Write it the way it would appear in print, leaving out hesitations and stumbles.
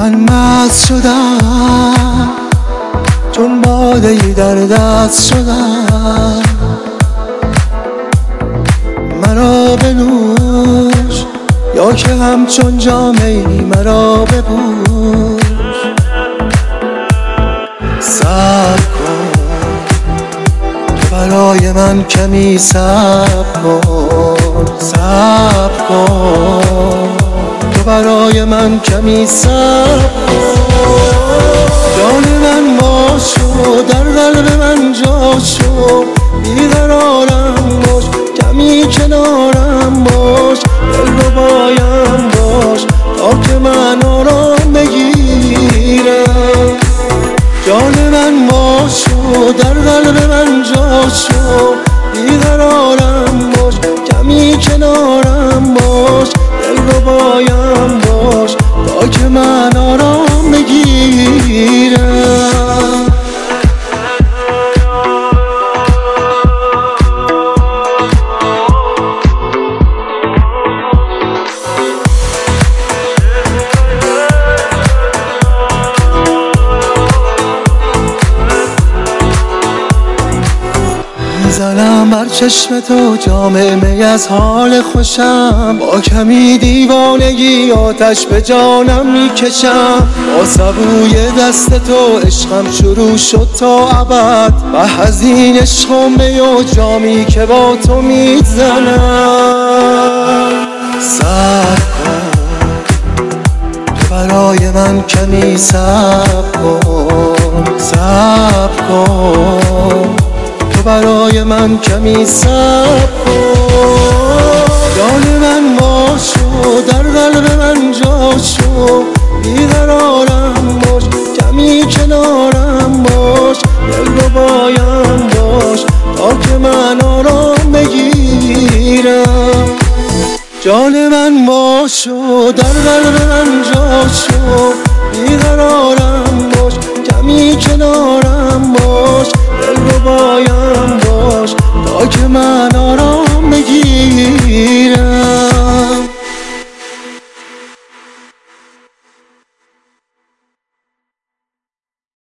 من مست شدم چون باده‌ای در دست شدم، مرا بنوش یا که همچون جامه‌ای مرا بپوش. صبر کن تو برای من کمی صبر کن، صبر کن تو برای من کمی صبر کن. جان من باش و در قلب من جا شو، بیقرارم باش کمی کنارم باش، دلربایم باش تا که من آرام بگیرم. جان من باش و در قلب من جا شو، بیقرارم باش کمی کنارم باش، دلربایم باش تا که من آرام بگیرم. میزنم بر چشم تو جام می از حال خوشم، با کمی دیوانگی آتش به جانم میکشم. با سبوی دست تو عشقم شروع شد تا ابد، و از این عشق و می و جامی که با تو میزنم. صبر کن تو برای من کمی صبر کن، صبر کن تو برای من کمی صبر کن. جان من باش و در قلب من جا شو، بیقرارم باش کمی کنارم باش، دلربایم باش تا که من آرام بگیرم. جان من باش و در قلب من جا شو، بیقرارم باش کمی کنارم باش، دلربایم باش تا که من آرام بگیرم.